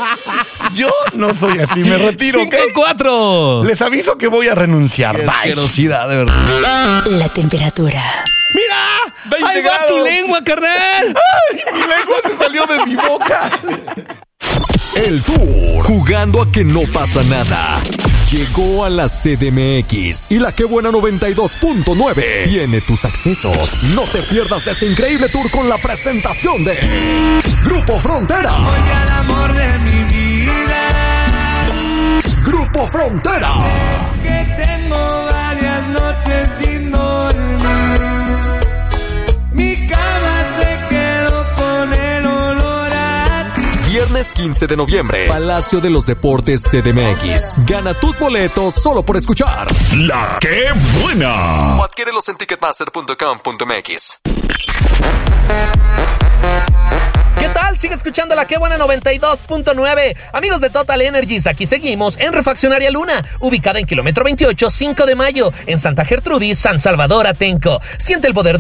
Yo no soy así, me retiro, 5-4. Les aviso que voy a renunciar. Qué Bye. asquerosidad, de verdad. La temperatura. ¡Mira! 20 ¡Ahí va grados. tu lengua, carnal! ¡Ay! Mi lengua se salió de mi boca. El Tour, jugando a que no pasa nada. Llegó a la CDMX y la Qué Buena 92.9 tiene tus accesos. No te pierdas de este increíble tour con la presentación de Grupo Frontera. Oye, al amor de mi vida. Grupo Frontera. Que tengo varias noches sin dormir. Mi cama se quedó con el olor a ti. Viernes 15 de noviembre, Palacio de los Deportes CDMX. Gana tus boletos solo por escuchar La Qué Buena. o adquiérelos en ticketmaster.com.mx. ¿Qué tal? Sigue escuchando la Qué Buena 92.9. Amigos de Total Energies, aquí seguimos en Refaccionaria Luna, ubicada en kilómetro 28, 5 de mayo, en Santa Gertrudis, San Salvador, Atenco. Siente el poder